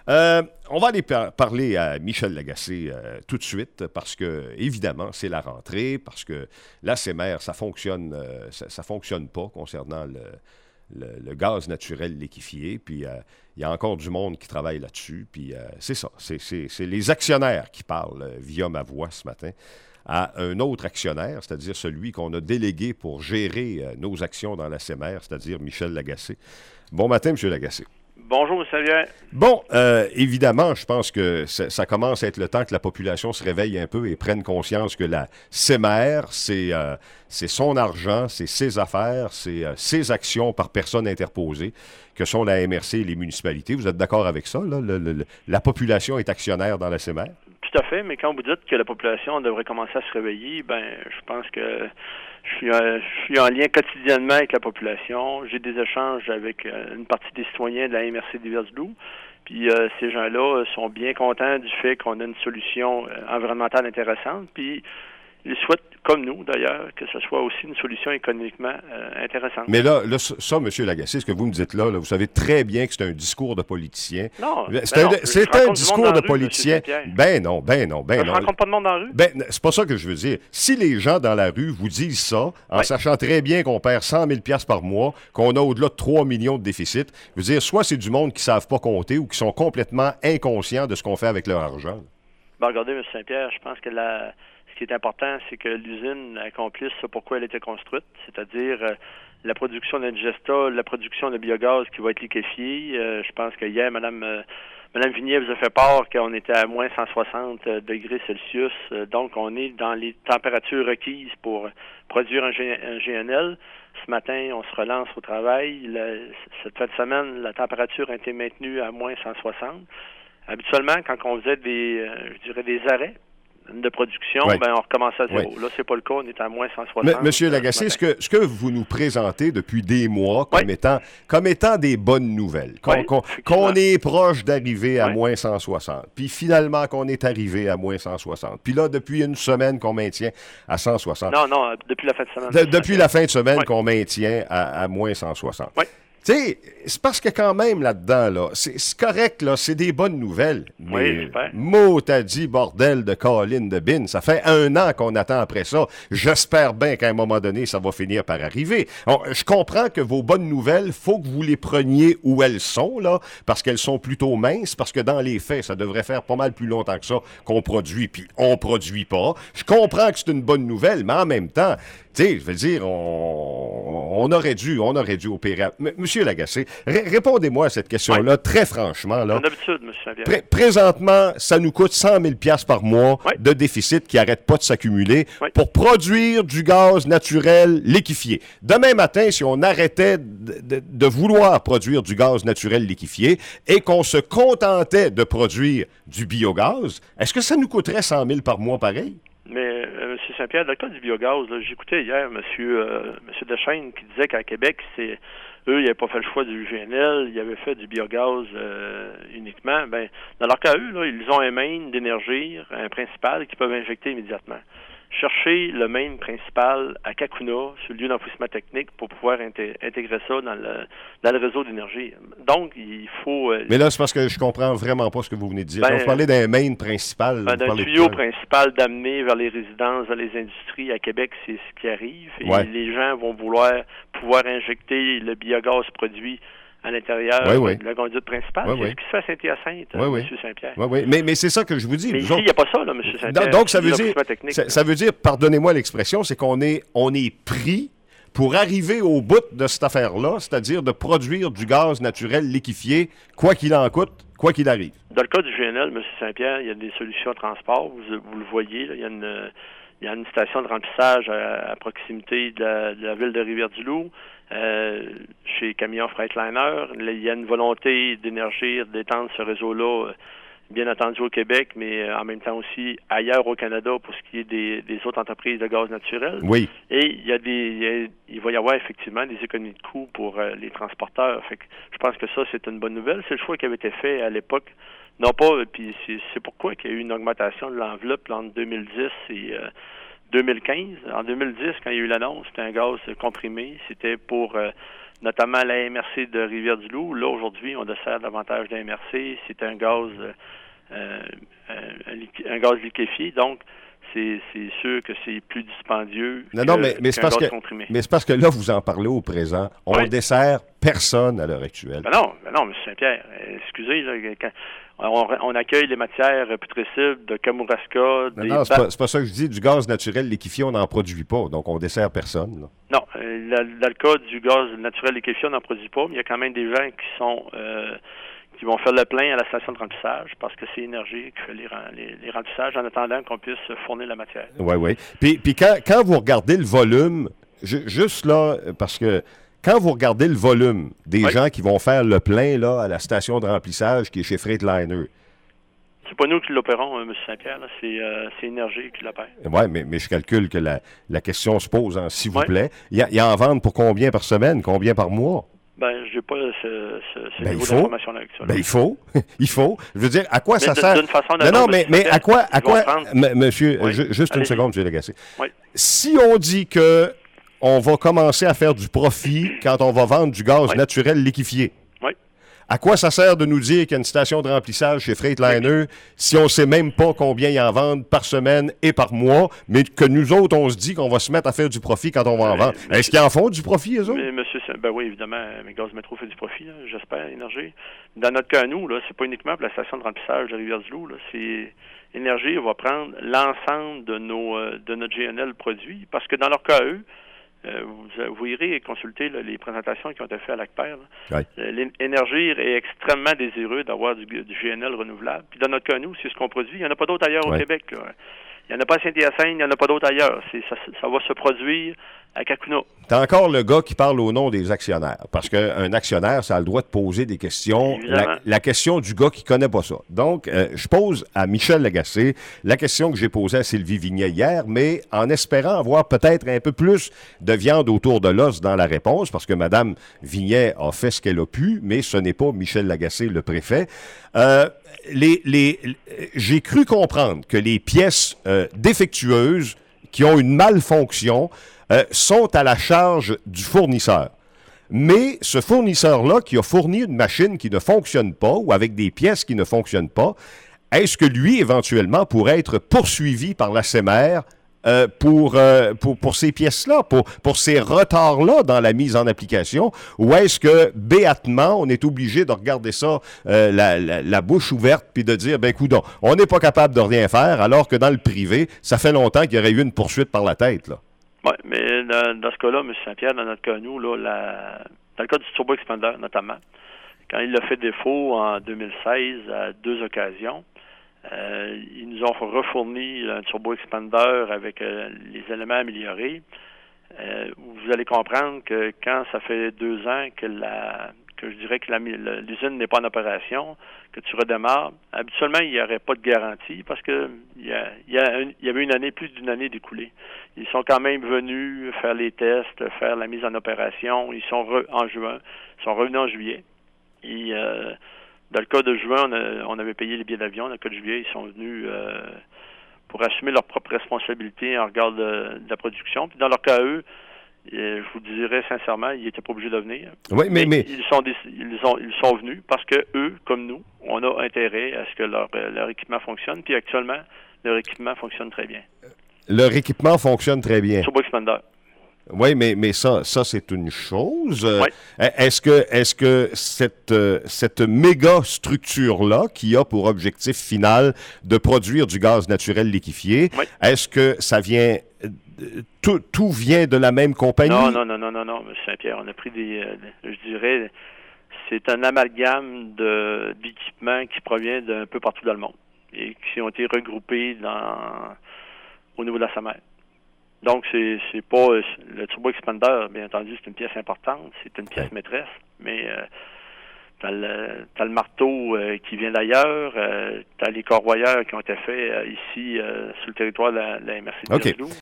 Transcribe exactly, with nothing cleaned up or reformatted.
Euh, on va aller par- parler à Michel Lagacé euh, tout de suite parce que, évidemment, c'est la rentrée, parce que la C M R, ça fonctionne, euh, ça, ça fonctionne pas concernant le, le, le gaz naturel liquéfié. Puis, euh, il y a encore du monde qui travaille là-dessus. Puis, euh, c'est ça. C'est, c'est, c'est les actionnaires qui parlent euh, via ma voix ce matin à un autre actionnaire, c'est-à-dire celui qu'on a délégué pour gérer euh, nos actions dans la C M R, c'est-à-dire Michel Lagacé. Bon matin, M. Lagacé. Bonjour, M. Xavier. Bon, euh, évidemment, je pense que ça, ça commence à être le temps que la population se réveille un peu et prenne conscience que la C M R, c'est, euh, c'est son argent, c'est ses affaires, c'est euh, ses actions par personne interposée, que sont la M R C et les municipalités. Vous êtes d'accord avec ça, là? Le, le, la population est actionnaire dans la C M R? Tout à fait, mais quand vous dites que la population devrait commencer à se réveiller, ben, je pense que je suis, euh, je suis en lien quotidiennement avec la population. J'ai des échanges avec euh, une partie des citoyens de la M R C d'Hiversdale. Puis euh, ces gens-là sont bien contents du fait qu'on a une solution euh, environnementale intéressante. Puis ils souhaitent, comme nous d'ailleurs, que ce soit aussi une solution économiquement euh, intéressante. Mais là, là ça, M. Lagacé, ce que vous me dites là, là, vous savez très bien que c'est un discours de politicien. Non, c'est ben un, non, c'est un discours de politicien. Ben non, ben non, ben je non. Je rencontre pas de monde dans la rue? Ben, c'est pas ça que je veux dire. Si les gens dans la rue vous disent ça, en ouais. sachant très bien qu'on perd cent mille dollars par mois, qu'on a au-delà de trois millions de déficit, je veux dire, soit c'est du monde qui savent pas compter ou qui sont complètement inconscients de ce qu'on fait avec leur argent. Ben, regardez, M. Saint-Pierre, je pense que la... ce qui est important, c'est que l'usine accomplisse ce pourquoi elle a été construite, c'est-à-dire euh, la production d'indigesta, la production de biogaz qui va être liquéfié. Euh, je pense que hier, Mme, euh, Mme Vignier vous a fait part qu'on était à moins cent soixante degrés Celsius. Euh, donc, on est dans les températures requises pour produire un, G- un G N L. Ce matin, on se relance au travail. Le, cette fin de semaine, la température a été maintenue à moins cent soixante. Habituellement, quand on faisait des, euh, je dirais des arrêts de production, oui. ben on recommence à zéro. Oui. Là, c'est pas le cas, on est à moins cent soixante. Mais, Monsieur Lagacé, ce, ce, que, ce que vous nous présentez depuis des mois comme, oui. étant, comme étant des bonnes nouvelles, qu'on, oui, qu'on, qu'on est proche d'arriver à oui. moins cent soixante, puis finalement qu'on est arrivé à moins cent soixante, puis là, depuis une semaine qu'on maintient à cent soixante. Non, non, depuis la fin de semaine. De, depuis la fin de semaine oui. qu'on maintient à, à moins cent soixante. Oui. Tu sais, c'est parce que quand même là-dedans, là, c'est, c'est correct, là, c'est des bonnes nouvelles. Mais oui, j'espère. Mot t'as dit, bordel de Colin de Bin, ça fait un an qu'on attend après ça. J'espère bien qu'à un moment donné, ça va finir par arriver. On, je comprends que vos bonnes nouvelles, faut que vous les preniez où elles sont, là, parce qu'elles sont plutôt minces, parce que dans les faits, ça devrait faire pas mal plus longtemps que ça qu'on produit, puis on produit pas. Je comprends que c'est une bonne nouvelle, mais en même temps, tu sais, je veux dire, on, on aurait dû, on aurait dû opérer. M- Monsieur Lagacé, r- répondez-moi à cette question-là, oui. très franchement. Là. Comme d'habitude, M. Xavier. Pré- présentement, ça nous coûte cent mille dollars par mois oui. de déficit qui n'arrête pas de s'accumuler oui. pour produire du gaz naturel liquéfié. Demain matin, si on arrêtait de, de, de vouloir produire du gaz naturel liquéfié et qu'on se contentait de produire du biogaz, est-ce que ça nous coûterait cent mille par mois pareil? Mais, euh, M. Saint-Pierre, dans le cas du biogaz, là, j'écoutais hier M. Euh, M. Deschênes qui disait qu'à Québec, c'est eux, ils n'avaient pas fait le choix du G N L, ils avaient fait du biogaz euh, uniquement. Ben, dans leur cas, eux, là, ils ont un main d'énergie, un principal, qu'ils peuvent injecter immédiatement. Chercher le main principal à Kakuna, sur le lieu d'enfouissement technique, pour pouvoir inté- intégrer ça dans le, dans le réseau d'énergie. Donc, il faut... Euh, Mais là, c'est parce que je comprends vraiment pas ce que vous venez de dire. Ben, Quand vous parlez d'un main principal... Ben, d'un tuyau principal d'amener vers les résidences, vers les industries à Québec, c'est ce qui arrive. Et ouais. les gens vont vouloir pouvoir injecter le biogaz produit à l'intérieur oui, oui. de la conduite principale. Oui, c'est oui. ce qui se fait à Saint-Hyacinthe, oui, oui. M. Saint-Pierre. Oui, oui. Mais, mais c'est ça que je vous dis. Mais nous ici, autres... il n'y a pas ça, là, M. Saint-Pierre. Donc, ça veut dire, ça, ça veut dire, pardonnez-moi l'expression, c'est qu'on est, on est pris pour arriver au bout de cette affaire-là, c'est-à-dire de produire du gaz naturel liquéfié, quoi qu'il en coûte, quoi qu'il arrive. Dans le cas du G N L, M. Saint-Pierre, il y a des solutions de transport. Vous, vous le voyez, là, il y a une... Il y a une station de remplissage à, à proximité de la, de la ville de Rivière-du-Loup, euh, chez Camion Freightliner. Il y a une volonté d'énergie, d'étendre ce réseau-là, bien entendu au Québec, mais en même temps aussi ailleurs au Canada pour ce qui est des, des autres entreprises de gaz naturel. Oui. Et il y a des, il, y a, il va y avoir effectivement des économies de coûts pour euh, les transporteurs. Fait que je pense que ça, c'est une bonne nouvelle. C'est le choix qui avait été fait à l'époque. Non pas, puis c'est, c'est pourquoi qu'il y a eu une augmentation de l'enveloppe là, entre deux mille dix et euh, deux mille quinze. En deux mille dix, quand il y a eu l'annonce, c'était un gaz comprimé. C'était pour euh, notamment la M R C de Rivière-du-Loup. Là, aujourd'hui, on dessert davantage de la M R C. C'est un gaz, euh, un, un gaz liquéfié, donc c'est, c'est sûr que c'est plus dispendieux non, que, non, mais, mais c'est parce gaz que, comprimé. mais c'est parce que là, vous en parlez au présent. On oui. dessert personne à l'heure actuelle. Ben non, ben non, M. Saint-Pierre. Excusez, là, quand on, on accueille les matières putrescibles de Kamouraska. Non, des non, c'est ba- pas, c'est pas ça que je dis. Du gaz naturel liquéfié, on n'en produit pas. Donc, on dessert personne. Là. Non, euh, dans, dans le cas du gaz naturel liquéfié, on n'en produit pas, mais il y a quand même des gens qui sont euh, qui vont faire le plein à la station de remplissage parce que c'est Énergie qui fait les, les, les remplissages en attendant qu'on puisse fournir la matière. Oui, oui. Puis, puis quand, quand vous regardez le volume, ju- juste là, parce que quand vous regardez le volume des oui. gens qui vont faire le plein là, à la station de remplissage qui est chez Freightliner, c'est pas nous qui l'opérons, euh, M. Saint-Pierre, là. C'est, euh, c'est Énergie qui l'opère. Oui, mais, mais je calcule que la, la question se pose, hein, s'il vous ouais. plaît. Il y, a, il y en vend pour combien par semaine, combien par mois? Ben, je n'ai pas ce, ce, ce ben, niveau faut. d'information-là actuellement. Ben, il faut. il faut. Je veux dire, à quoi mais ça de, sert? D'une façon non, non, mais, mais à quoi, à quoi, prendre... m- monsieur, oui. ju- juste Allez-y. une seconde, M. Lagacé. Oui. Si on dit que on va commencer à faire du profit quand on va vendre du gaz oui. naturel liquéfié, oui. à quoi ça sert de nous dire qu'il y a une station de remplissage chez Freightliner oui. si on ne sait même pas combien ils en vendent par semaine et par mois, mais que nous autres, on se dit qu'on va se mettre à faire du profit quand on va en mais, vendre? Mais, Est-ce qu'ils en font du profit, eux autres? Mais, monsieur, ben oui, évidemment, mais Gaz Métro fait du profit, là, j'espère, Énergie. Dans notre cas, nous, là, c'est pas uniquement pour la station de remplissage de Rivière-du-Loup, là, c'est... Énergie va prendre l'ensemble de nos euh, de notre G N L produit, parce que dans leur cas, eux, Euh, vous, vous irez consulter là, les présentations qui ont été faites à l'ACPER. Oui. Euh, L'énergie est extrêmement désireux d'avoir du, du G N L renouvelable. Puis dans notre cas, nous, c'est ce qu'on produit. Il n'y en a pas d'autres ailleurs oui. au Québec. Là. Il n'y en a pas à Saint-Hyacinthe, il n'y en a pas d'autres ailleurs. C'est, ça, ça va se produire à Kakuna. T'as encore le gars qui parle au nom des actionnaires. Parce qu'un actionnaire, ça a le droit de poser des questions. La, la question du gars qui ne connaît pas ça. Donc, euh, je pose à Michel Lagacé la question que j'ai posée à Sylvie Vignet hier, mais en espérant avoir peut-être un peu plus de viande autour de l'os dans la réponse, parce que Mme Vignet a fait ce qu'elle a pu, mais ce n'est pas Michel Lagacé, le préfet. Euh, les, les, j'ai cru comprendre que les pièces euh, défectueuses qui ont une malfonction euh, sont à la charge du fournisseur. Mais ce fournisseur-là qui a fourni une machine qui ne fonctionne pas ou avec des pièces qui ne fonctionnent pas, est-ce que lui, éventuellement, pourrait être poursuivi par la C E M R euh, pour, euh, pour, pour ces pièces-là, pour, pour ces retards-là dans la mise en application? Ou est-ce que, béatement, on est obligé de regarder ça euh, la, la, la bouche ouverte puis de dire, ben coudonc, on n'est pas capable de rien faire, alors que dans le privé, ça fait longtemps qu'il y aurait eu une poursuite par la tête, là? Oui, mais dans, dans ce cas-là, M. Saint-Pierre, dans notre cas, nous, là, la, dans le cas du Turbo Expander, notamment, quand il a fait défaut en deux mille seize à deux occasions, euh, ils nous ont refourni un Turbo Expander avec euh, les éléments améliorés. Euh, vous allez comprendre que quand ça fait deux ans que la que je dirais que la, l'usine n'est pas en opération, que tu redémarres, habituellement, il n'y aurait pas de garantie parce que il y, a, il, y a un, il y avait une année, plus d'une année d'écoulée. Ils sont quand même venus faire les tests, faire la mise en opération. Ils sont re, en juin, ils sont revenus en juillet. Et euh, dans le cas de juin, on, a, on avait payé les billets d'avion. Dans le cas de juillet, ils sont venus euh, pour assumer leurs propres responsabilités en regard de, de la production. Puis dans leur cas, eux, je vous dirais sincèrement, ils n'étaient pas obligés de venir. Oui, mais, mais... Ils, sont des, ils, ont, ils sont venus parce que eux, comme nous, on a intérêt à ce que leur, leur équipement fonctionne. Puis actuellement, leur équipement fonctionne très bien. Leur équipement fonctionne très bien. Turbo Expander. Oui, mais, mais ça, ça c'est une chose. Oui. Est-ce que, est-ce que cette, cette méga structure-là, qui a pour objectif final de produire du gaz naturel liquéfié, oui. est-ce que ça vient... Tout, tout vient de la même compagnie? Non, non, non, non, non, non, M. Saint-Pierre. On a pris des... Euh, je dirais... C'est un amalgame de, d'équipements qui provient d'un peu partout dans le monde et qui ont été regroupés dans, au niveau de la S A M R. Donc, c'est, c'est pas... Le Turbo Expander, bien entendu, c'est une pièce importante, c'est une pièce ouais. maîtresse, mais euh, t'as le, t'as le marteau euh, qui vient d'ailleurs, euh, t'as les corroyeurs qui ont été faits euh, ici, euh, sur le territoire de la, de la M R C de OK. Rivière-du-Loup.